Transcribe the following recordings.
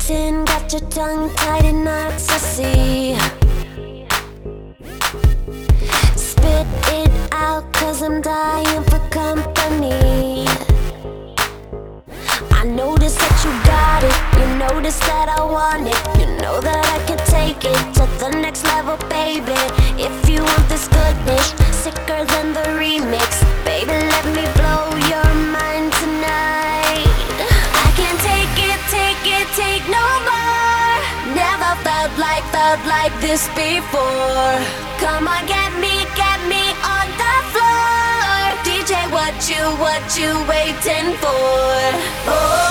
Kissing, got your tongue tied in ecstasy. Spit it out, cause I'm dying for company. I notice that you got it, you notice that I want it. You know that I can take it to the next level, baby. If you want this goodness, sicker than the remix, baby, let me blow your mind tonight. I can't take no more. Never felt like this before. Come on, get me on the floor. DJ, what you waiting for? Oh.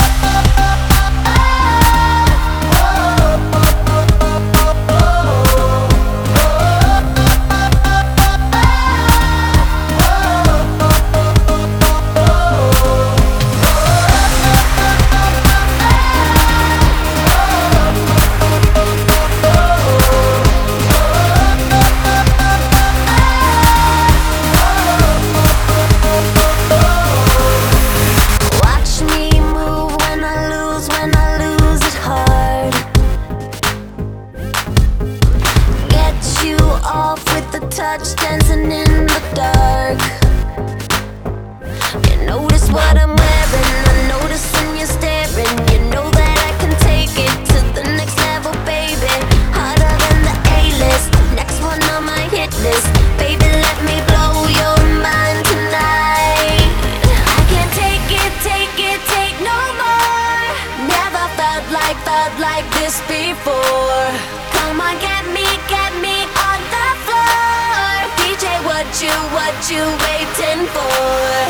Off with the touch, dancing in the dark. You notice what I'm wearing, I notice when you're staring. You know that I can take it to the next level, baby. Harder than the A-list, next one on my hit list. Baby, let me blow your mind tonight. I can't take no more. Never felt like this before. Come on, get me on the floor. DJ, what you waiting for?